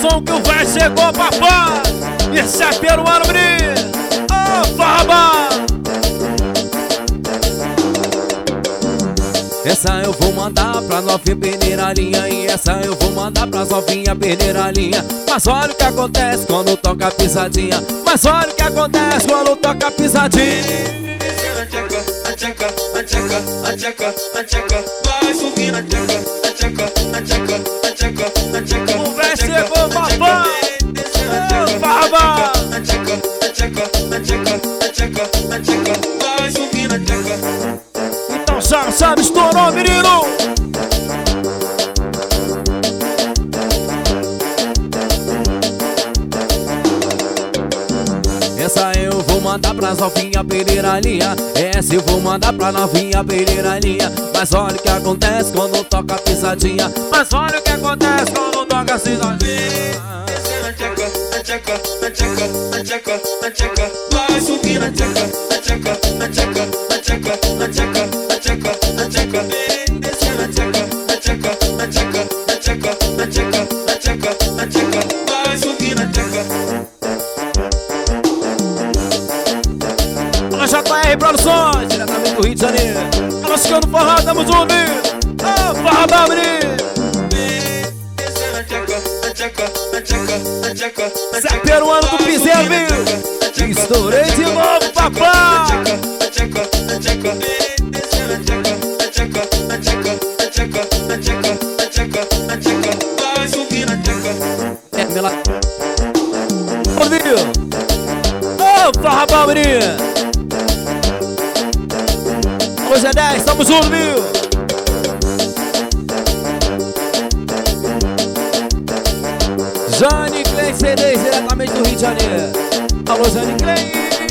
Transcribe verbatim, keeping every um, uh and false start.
som que o véi chegou, papai. Esse é peruano, menino. Ô, farba. Essa eu vou mandar pra novinha perder a linha. E essa eu vou mandar pra novinha perder a linha. Mas olha o que acontece quando toca a pisadinha. Mas olha o que acontece quando toca a pisadinha. A tcheca, a tcheca, a tcheca, a tcheca, a tcheca, vai subir na tcheca, a tcheca, a tcheca, a tcheca, a tcheca. O véi chegou, papai. Ô, farba. A tcheca, a tcheca, a tcheca, a tcheca, a tcheca, vai subir na tcheca. Então sabe, sabe, estourou, menino. Essa eu vou mandar pra novinha perder a linha. Essa eu vou mandar pra novinha perder a linha. Mas olha o que acontece quando toca a pisadinha. Mas olha o que acontece quando toca a pisadinha. A tcheca, a tcheca, a tcheca, a tcheca, a tcheca, vai subir na tcheca, a tcheca, a tcheca, a tcheca, a tcheca, a tcheca, a tcheca, descer na tcheca, a tcheca, a tcheca, a tcheca, a tcheca, a tcheca, a tcheca, vai subir na tcheca. Alô, J R Produções, diretamente do Rio de Janeiro. Alô, Chicano Forró, tamo junto. Ô, farba, menino. Descer na tcheca, a tcheca, a tcheca, a tcheca, a Zé tcheca, Peruano do Piseiro, viu? Estourei de novo, papai. a tcheca, a tcheca, descer na tcheca, a tcheca, a tcheca, a tcheca, a tcheca, a tcheca, a tcheca, vai subir na tcheca. É, mela... Ouviu? Ô, farba, menino. Hoje é dez, tamo junto, viu? Jane Clay C D, diretamente do Rio de Janeiro. Alô, Jane Clay.